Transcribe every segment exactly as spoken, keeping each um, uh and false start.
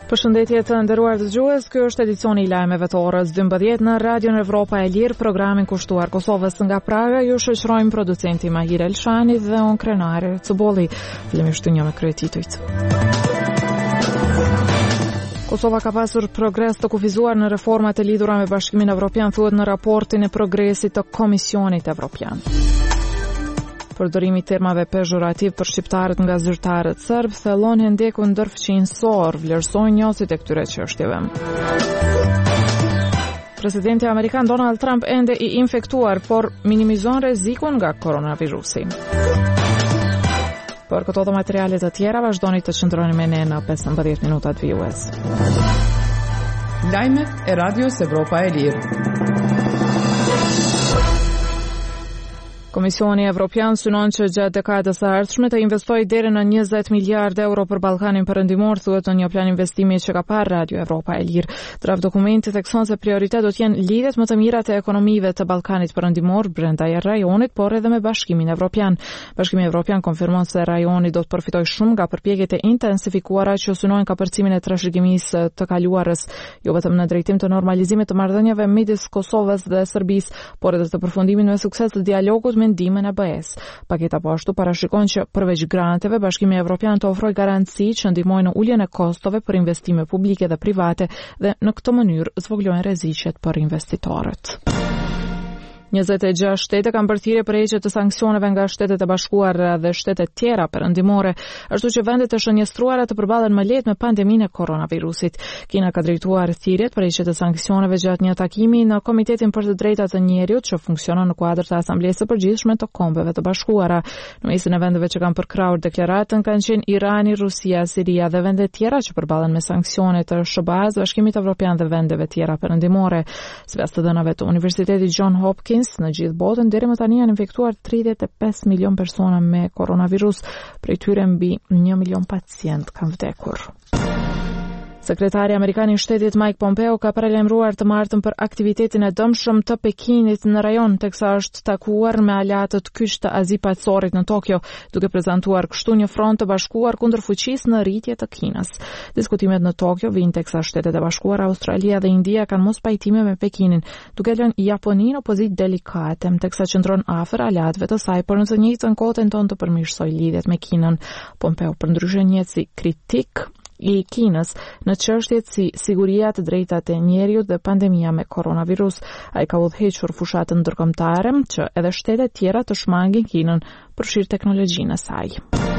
Përshëndetje të nderuar dëgjues, ky është edicioni i lajmeve të orës dymbëdhjetë në Radion Evropa e Lirë, programin kushtuar Kosovës nga Praga. Ju shoqërojmë producenti Mahir Elshani dhe unë Krenari Cubolli. Fillimisht një me kryetitujt. Kosova ka pasur progres të kufizuar në reformat e lidhura me Bashkimin Evropian, thuhet në raportin e progresit të Komisionit Evropian. Përdorimi i termave pejorativ për shqiptarët nga zyrtarët serb thellon hendekun ndërfqinjësor, vlerësojnë njohësit e këtyre çështjeve. Presidenti amerikan Donald Trump ende i infektuar, por minimizon rrezikun nga koronavirusi. Për këto dhe materiale të tjera vazhdoni të qëndroni me ne në pesëmbëdhjetë minutat vijues. Lajmet e Radios Evropa e Lirë. Komisioni Evropian synon që gjatë dekadës së ardhshme të investojë deri në njëzet miliardë euro për Ballkanin Perëndimor, thuhet në një plan investimi që ka parë Radio Evropa e Lirë. Draft dokumenti thekson se prioritet do të jenë lidhjet më të mira të ekonomive të Ballkanit Perëndimor brenda e rajonit, por edhe me Bashkimin Evropian. Bashkimi Evropian konfirmon se rajoni do të përfitojë shumë nga përpjekjet e intensifikuara që synojnë kapërcimin e trashëgimisë të kaluarës, jo vetëm në drejtim të normalizimit të marrëdhënieve midis Kosovës dhe Serbisë, por edhe të përfundimit me sukses të dialogut me ndihmën e B E-s. Paketa po ashtu parashikon që përveç granteve, Bashkimi Evropian të ofrojë garanci që ndihmojnë në uljen e kostove për investime publike dhe private dhe në këtë mënyrë zvoglojnë rreziqet për investitorët. njëzet e gjashtë shtete kanë bërë thirrje për heqje të sanksioneve nga Shtetet e Bashkuara dhe shtetet tjera perëndimore, ashtu që vendet e shënjestruara të përballen më lehtë me pandeminë e koronavirusit. Kina ka drejtuar thirrjet për heqje të sanksioneve gjatë një takimi në Komitetin për të Drejtat të Njeriut që funksionon në kuadër të Asamblesë së Përgjithshme të Kombeve të Bashkuara. Në mesin e vendeve që kanë përkrahur deklaratën kanë qenë Irani, Rusia, Siria dhe vende tjera që përballen me sanksione të S B A-s, Bashkimit Evropian dhe vendeve tjera perëndimore. Sipas të dhënave të Universitetit John Hopkins, në gjithë botën deri më tani janë infektuar tridhjetë e pesë milion persona me koronavirus, prej tyre mbi një milion pacient kanë vdekur. Sekretari amerikan i shtetit Mike Pompeo ka paralajmëruar të martën për aktivitetin e dëmshëm të Pekinit në rajon, teksa është takuar me aleatët kyç të Azi-Pacorit në Tokyo, duke prezantuar kështu një front të bashkuar kundër fuqisë në rritje të Kinës. Diskutimet në Tokyo vijnë teksa Shtetet e Bashkuara, Australia dhe India kanë mos pajtime me Pekinin, duke lënë Japoninë në pozitë delikate, teksa qëndron afër aleatëve të saj, por në të njëjtën kohë tenton të përmirësojë lidhjet me Kinën. Pompeo përndryshe njihet si kritik i Kinës në çështjet si siguria, të drejtat e njeriut dhe pandemia me koronavirus. Ai ka udhëhequr fushatën ndërkombëtare që edhe shtetet tjera të shmangin Kinën për shir teknologjinë e saj.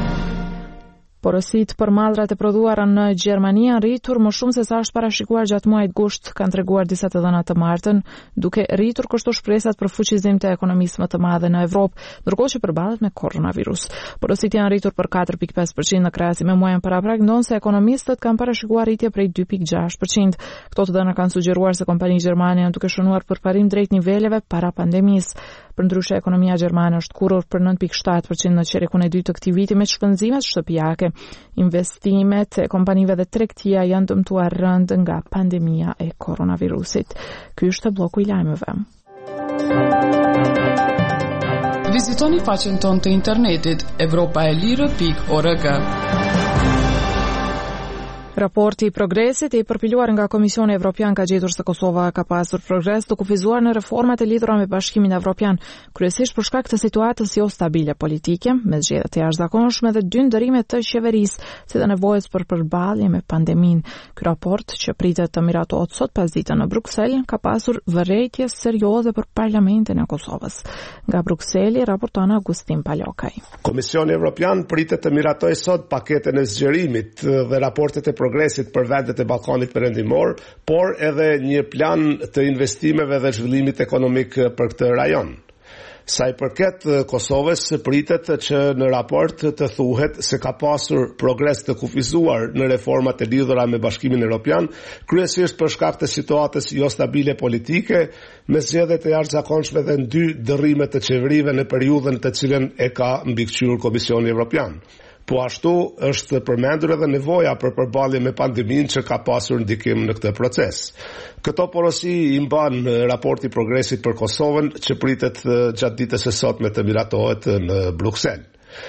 Porosit për mallrat e prodhuara në Gjermani janë rritur më shumë se sa është parashikuar gjatë muajit gusht, kanë treguar disa të dhëna të martën, duke rritur kështu shpresat për fuqizim të ekonomisë më të madhe në Evropë, ndërkohë që përballet me koronavirus. Porosit janë rritur për katër pikë pesë përqind në krahasim me muajin paraprak, ndonse ekonomistët kanë parashikuar rritje prej dy pikë gjashtë përqind. Këto të dhëna kanë sugjeruar se kompanitë gjermane janë duke shënuar përparim drejt niveleve para pandemisë. Përndryshe, ekonomia gjermane është kurrur për nëntë pikë shtatë përqind në qerekun e dytë të këtij viti me shpenzimet shtëpiake. Investimet e kompanive dhe tregtia janë dëmtuar rënd nga pandemia e koronavirusit. Ky është bloku i lajmeve. Vizitoni faqen tonë të internetit evropaelire pikë org. Raporti i progresit i përpiluar nga Komisioni Evropian ka gjetur se Kosova ka pasur progres të kufizuar në reformat e lidhura me Bashkimin Evropian, kryesisht për shkak të situatës jo stabile politike, me zgjedhje të jashtëzakonshme dhe dy ndërime të qeverisë, si dhe nevojës për përballje me pandeminë. Ky raport, që pritet të miratohet sot pasdite në Bruksel, ka pasur vërejtje serioze për Parlamentin e Kosovës. Nga Brukseli raporton Agustin Palokaj. Komisioni Evropian pritet të miratojë sot paketën e zgjerimit dhe raportet e progresit për vendet e Ballkanit Perëndimor, por edhe një plan të investimeve dhe zhvillimit ekonomik për këtë rajon. Sa i përket Kosovës, pritet që në raport të thuhet se ka pasur progres të kufizuar në reformat e lidhura me Bashkimin Evropian, kryesisht për shkak të situatës jo stabile politike, me zgjedhje të jashtëzakonshme dhe dy dërrime të qeverive në periudhën të cilën e ka mbikëqyrur Komisioni Evropian. Po ashtu është përmendur edhe nevoja për përballje me pandeminë që ka pasur ndikim në këtë proces. Këto porosi i mban raporti i progresit për Kosovën që pritet gjatë ditës së sotme të miratohet në Bruksel.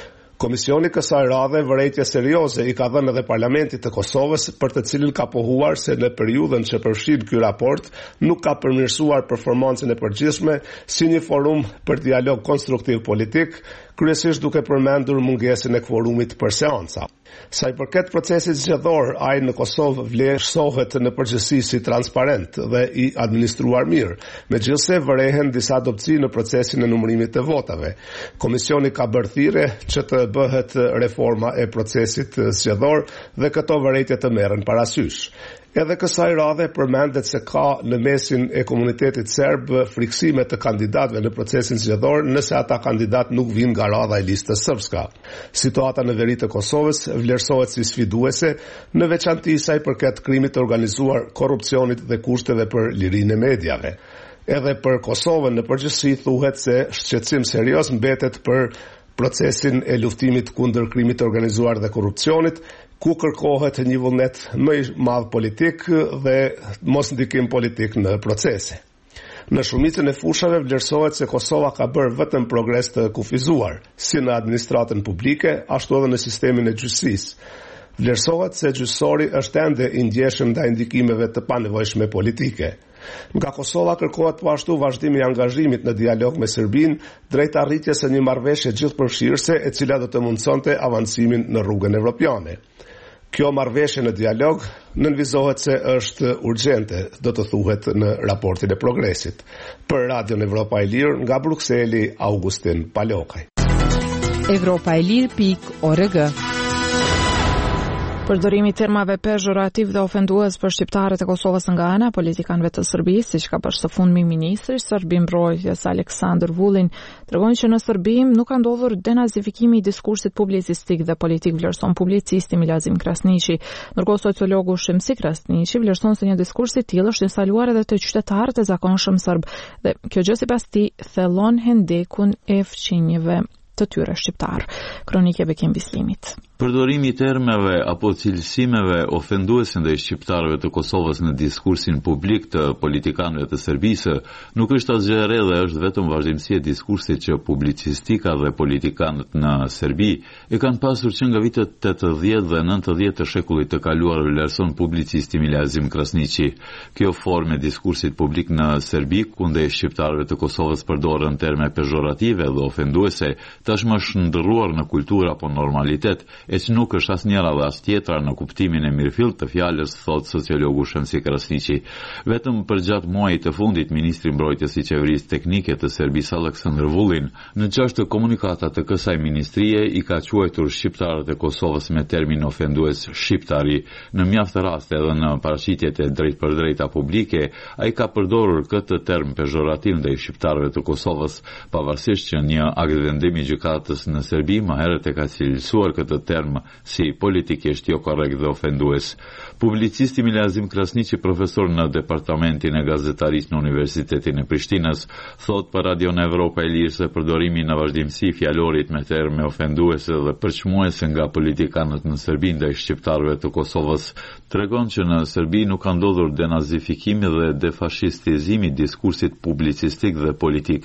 Komisioni kësaj radhe vërejtje serioze i ka dhënë edhe Parlamentit të Kosovës, për të cilin ka pohuar se në periudhën që përfshin ky raport nuk ka përmirësuar performancën e përgjithshme si një forum për dialog konstruktiv politik, kryesisht duke përmendur mungesën e kvorumit për seanca. Sa i përket procesit zgjedhor, ai në Kosovë vlerësohet në përgjithësi si transparent dhe i administruar mirë, megjithëse vërehen disa dobësi në procesin e numërimit të votave. Komisioni ka bërë thirrje që të bëhet reforma e procesit zgjedhor dhe këto vërejtje të merren parasysh. Edhe kësaj radhe përmendet se ka në mesin e komunitetit serb friksime të kandidatëve në procesin zgjedhor nëse ata kandidat nuk vinë nga radha e listës sërbska. Situata në veri të Kosovës vlerësohet si sfiduese, në veçanti sa i përket krimit të organizuar, korrupsionit dhe kushteve për lirinë e mediave. Edhe për Kosovën në përgjithësi thuhet se shqetësim serioz mbetet për procesin e luftimit kundër krimit të organizuar dhe korrupsionit, ku kërkohet një vullnet më i madh politik dhe mos ndikim politik në procese. Në shumicën e fushave vlerësohet se Kosova ka bërë vetëm progres të kufizuar, si në administratën publike, ashtu edhe në sistemin e gjyqësisë. Vlerësohet se gjyqësori është ende i ndjeshëm ndaj ndikimeve të panevojshme politike. Nga Kosova kërkohet po ashtu vazhdimi i angazhimit në dialog me Serbinë drejt arritjes së një marrëveshje gjithëpërfshirëse e cila do të mundsonte avancimin në rrugën evropiane. Kjo marrëveshje në dialog nënvizohet se është urgjente, do të thuhet në raportin e progresit. Për Radion Evropa e Lirë, nga Brukseli, Augustin Palokaj. Evropa e Lirë pikë org. Përdorimi i termave pejorativ dhe ofendues për shqiptarët e Kosovës nga ana politikanëve të Serbisë, siç ka bërë së fundmi ministri i Serbisë mbrojtjes Aleksandar Vulin, tregon që në Serbi nuk ka ndodhur denazifikimi i diskursit publicistik dhe politik, vlerëson publicisti Milazim Krasniqi. Ndërkohë sociologu Shemsi Krasniqi vlerëson se një diskurs i tillë është instaluar edhe te qytetarët e zakonshëm serb dhe kjo gjë sipas tij thellon hendekun e fqinjeve të tyre shqiptar. Kronike Bekim Bislimit. Përdorimi i termeve apo cilësimeve ofenduese ndaj shqiptarëve të Kosovës në diskursin publik të politikanëve të Serbisë nuk është asgjë e re dhe është vetëm vazhdimësi e diskursit që publicistika dhe politikanët në Serbi e kanë pasur që nga vitet tetëdhjetë dhe nëntëdhjetë të shekullit të kaluar, vlerëson publicisti Milazim Krasniqi. Kjo formë e diskursit publik në Serbi kundër shqiptarëve të Kosovës përdorën terme pejorative dhe ofenduese, tashmë është ndërruar në kulturë apo normalitet, e që nuk është as njëra dhe as tjetra në kuptimin e mirëfillt të fjalës, thot sociologu Shemsi Krasniqi. Vetëm për gjatë muajit të fundit, ministri mbrojtjes i qeverisë teknike të Serbisë Aleksandar Vulin, në çështë komunikata të kësaj ministrie i ka quajtur shqiptarët e Kosovës me termin ofendues shqiptari. Në mjaft raste edhe në paraqitjet e drejtpërdrejta publike, ai ka përdorur këtë term pejorativ ndaj shqiptarëve të Kosovës, pavarësisht që një akt vendim i gjykatës në Serbi më herët e ka cilësuar këtë term si politikisht jo korrekt dhe ofendues. Publicisti Milazim Krasniqi, profesor në departamentin e gazetarisë në Universitetin e Prishtinës, thot për Radion Evropa e Lirë se përdorimi në vazhdimsi fjalorit me terme ofenduese dhe përçmuese nga politikanët në Serbi ndaj shqiptarëve të Kosovës tregon që në Serbi nuk ka ndodhur denazifikimi dhe defashistizimi i diskursit publicistik dhe politik.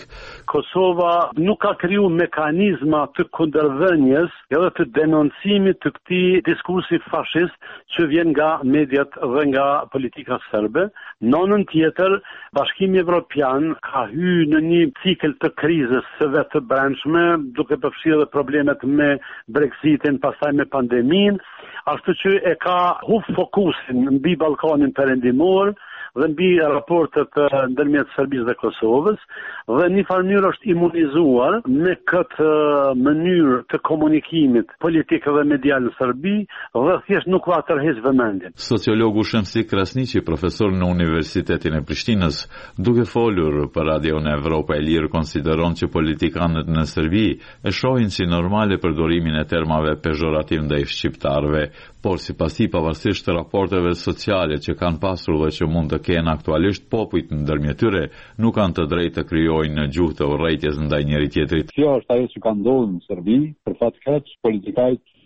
Kosova nuk ka kriju mekanizma të kundërdhënies edhe të denoncimit të këtij diskursi fashist që vjen nga mediat dhe nga politika serbe. Në anën tjetër, Bashkimi Evropian ka hyrë në një cikël të krizës së vetë të brendshme, duke përfshirë edhe problemet me Brexitin, pastaj me pandeminë, ashtu që e ka hub fokusin mbi Ballkanin perëndimor dhe mbi raportet ndërmjet Serbisë dhe Kosovës, dhe në një farë mënyrë është imunizuar me këtë mënyrë të komunikimit politik dhe medial në Serbi dhe thjesht nuk ka tërheq vëmendjen. Sociologu Shemsi Krasniqi, profesor në Universitetin e Prishtinës, duke folur për Radion Evropa e Lirë, konsideron që politikanët në Serbi e shohin si normale përdorimin e termave pejorativ ndaj shqiptarëve, por sipas tij pavarësisht të raporteve sociale që kanë pasur dhe që mund të kenë aktualisht, popujt ndërmjet tyre nuk kanë të drejtë të krijojnë në gjuhë të urrëties ndaj njëri tjetrit. Kjo është ajo që ka ndodhur në Serbi, për fat keq politikajt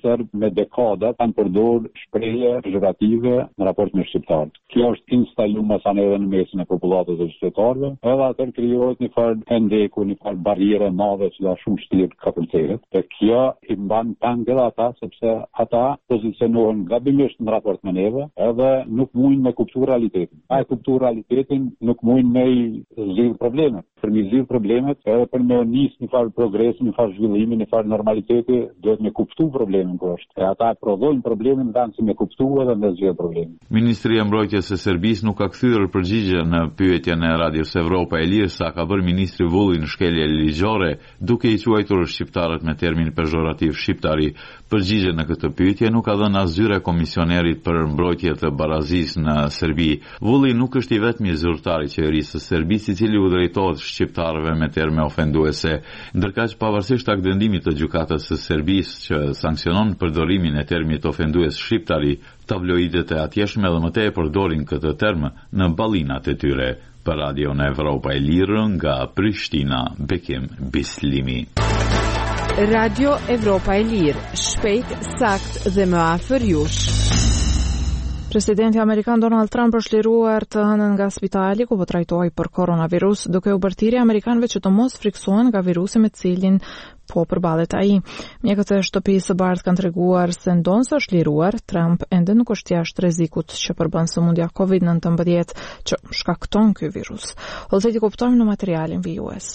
serb me dekada kanë përdorur shprehje pejorative në raport me shqiptarët. Kjo është instaluar masanë edhe në mesin e popullatës së shqiptarëve, edhe atë krijohet një farë pendeku, një farë barriere e madhe që shumë shtirë ka përcjellet. Dhe kjo i mban tang edhe ata sepse ata pozicionohen gabimisht në raport me neve, edhe nuk mundin me kuptu realitetin. A e kuptu realitetin nuk mundin me zgjidhë problemet. Për me zgjidhë problemet, edhe për me nis një farë progres, një farë zhvillimi, një farë normaliteti, duhet me kuptu problemin ku është. E ata e prodhojnë problemin dhanë si me kuptu edhe me zgjidhë problemin. Ministria e Mbrojtjes së Serbisë nuk ka kthyer përgjigje në pyetjen e Radios Evropa e Lirë sa ka bërë ministri Vulli në shkelje ligjore, duke i quajtur shqiptarët me termin pejorativ shqiptari. Përgjigje në këtë pyetje nuk ka dhënë asgjë komisionerit për mbrojtje të barazisë në Serbi. Vulli nuk është i vetmi zyrtar i qeverisë së Serbisë i cili u drejtohet shqiptarëve me terme ofenduese, ndërkaq pavarësisht akdendimit të gjykatës së Serbisë që sanksionon përdorimin e termit ofendues shqiptari, tabloidet e atjeshme edhe më tej përdorin këtë term në ballinat e tyre. Për Radio në Evropa e Lirë nga Prishtina, Bekim Bislimi. Radio Evropa e Lirë, shpejt, sakt dhe më afër jush. Presidenti Amerikan Donald Trump është liruar të hënën nga spitali ku po trajtohej për koronavirus, duke u bërtirë amerikanëve që të mos friksohen nga virusi me cilin po përballet ai. Mjekët e shtëpisë së bardhë kanë treguar se ndonse është liruar, Trump ende nuk është jashtë rrezikut që përbën sëmundja kovid nëntëmbëdhjetë që shkakton ky virus. Ose ti kuptojmë në materialin vijues.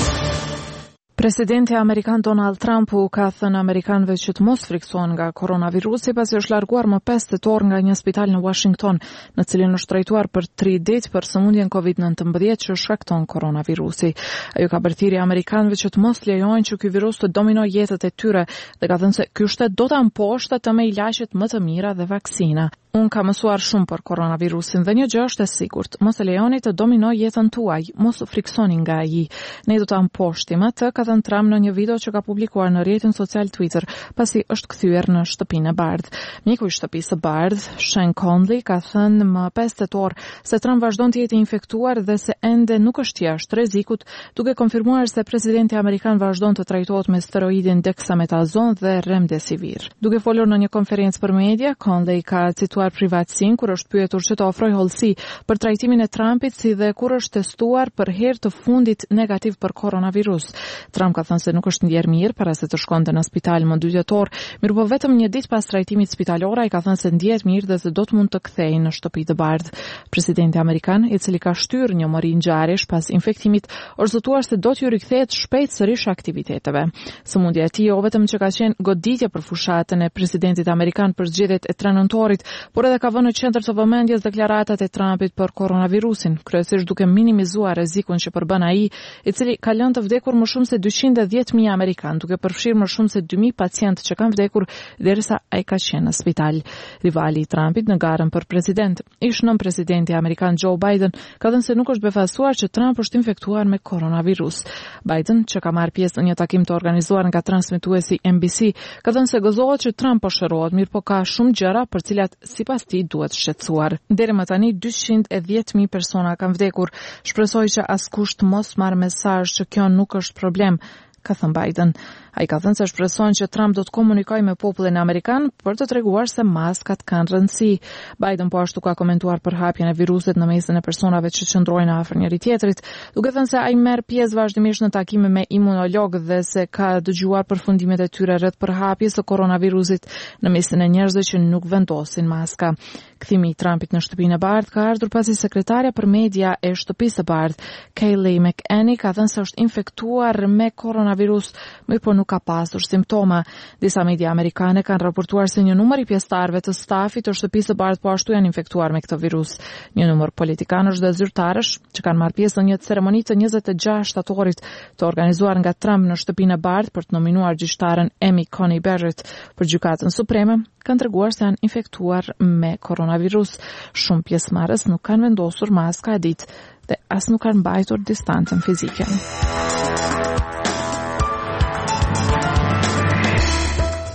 Presidenti Amerikan Donald Trump u ka thënë amerikanëve që të mos friksohen nga koronavirusi pasi është larguar më pesë tetor nga një spital në Washington, në cilin është trajtuar për tri ditë për sëmundjen kovid nëntëmbëdhjetë që shkakton koronavirusi. Ai ka bërtirë amerikanëve që të mos lejojnë që ky virus të dominojë jetët e tyre dhe ka thënë se ky shtet do ta mposhtë të me ilaçet më të mira dhe vaksina. Unë ka mësuar shumë për koronavirusin dhe një gjë është e sigurt, mos e lejoni të dominojë jetën tuaj, mos u friksoni nga ai. Ne do ta mposhtim atë, ka thënë Trump në një video që ka publikuar në rrjetin social Twitter, pasi është kthyer në shtëpinë e bardhë. Mjeku i shtëpisë së bardhë, Sean Conley, ka thënë më pesë tetor se Trump vazhdon të jetë i infektuar dhe se ende nuk është jashtë rrezikut, duke konfirmuar se presidenti amerikan vazhdon të trajtohet me steroidin dexamethasone dhe remdesivir. Duke folur në një konferencë për media, Conley ka cituar privatsin kur është pyetur që të ofroj hollësi për trajtimin e Trumpit si dhe kur është testuar për herë të fundit negativ për koronavirus. Trump ka thënë se nuk është ndjer mirë para se të shkonte në spital më dy tetor, mirë po vetëm një ditë pas trajtimit spitalor ai ka thënë se ndjehet mirë dhe se do të mund të kthehej në shtëpi të bardhë. Presidenti amerikan, i cili ka shtyrë një mori ngjarjesh pas infektimit, është zotuar se do t'ju rikthehet shpejt sërish aktiviteteve. Sëmundja e tij jo vetëm që ka qenë goditje për fushatën e presidentit amerikan për zgjedhjet e tre nëntorit, por edhe ka vënë në qendër të vëmendjes deklaratat e Trumpit për koronavirusin, kryesisht duke minimizuar rrezikun që përbën ai, i cili ka lënë të vdekur më shumë se dyqind e dhjetë mijë amerikanë, duke përfshirë më shumë se dy mijë pacientë që kanë vdekur derisa ai ka qenë në spital. Rivali i Trumpit në garën për president, ish nën presidenti amerikan Joe Biden, ka thënë se nuk është befasuar që Trump është infektuar me koronavirus. Biden, që ka marrë pjesë në një takim të organizuar nga transmetuesi N B C, ka thënë se gëzohet që Trump po shërohet, mirë po ka shumë gjëra për cilat sipas tij duhet shqetësuar. Deri më tani dyqind e dhjetë mijë persona kanë vdekur. Shpresoj që askush të mos marrë mesazh që kjo nuk është problem, ka thënë Biden. Ai ka thënë se shpreson që Trump do të komunikojë me popullin amerikan për të treguar se maskat kanë rëndësi. Biden po ashtu ka komentuar për hapjen e virusit në mesin e personave që qëndrojnë afër njëri tjetrit, duke thënë se ai merr pjesë vazhdimisht në takime me imunolog dhe se ka dëgjuar përfundimet e tyre rreth përhapjes së koronavirusit në mesin e njerëzve që nuk vendosin maska. Kthimi i Trumpit në shtëpinë e bardhë ka ardhur pasi sekretarja për media e shtëpisë së bardhë, Kayleigh McEnany, ka thënë se është infektuar me koronavirus, mirë po nuk ka pasur simptoma. Disa media amerikane kanë raportuar se një numër i pjesëtarëve të stafit të shtëpisë së bardhë po ashtu janë infektuar me këtë virus. Një numër politikanësh dhe zyrtarësh që kanë marrë pjesë në një ceremoni të njëzet e gjashtë shtatorit të organizuar nga Trump në shtëpinë e bardhë për të nominuar gjyqtaren Amy Coney Barrett për gjykatën supreme, kanë treguar se janë infektuar me koronavirus. Shumë pjesëmarrës nuk kanë vendosur maska e ditë dhe as nuk kanë mbajtur distancën fizike.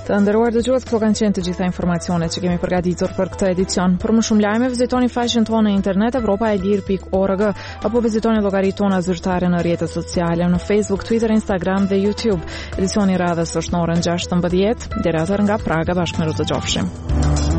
Të nderuar dëgjues, këto kanë qenë të gjitha informacionet që kemi përgatitur për këtë edicion. Për më shumë lajme, vizitoni faqen tonë në internet europa e lir pikë org apo vizitoni llogaritë tona zyrtare në rrjetet sociale në Facebook, Twitter, Instagram dhe YouTube. Edicioni i radhës është në orën gjashtëmbëdhjetë. Deri atëherë nga Praga bashkë me ju të dëgjofshim.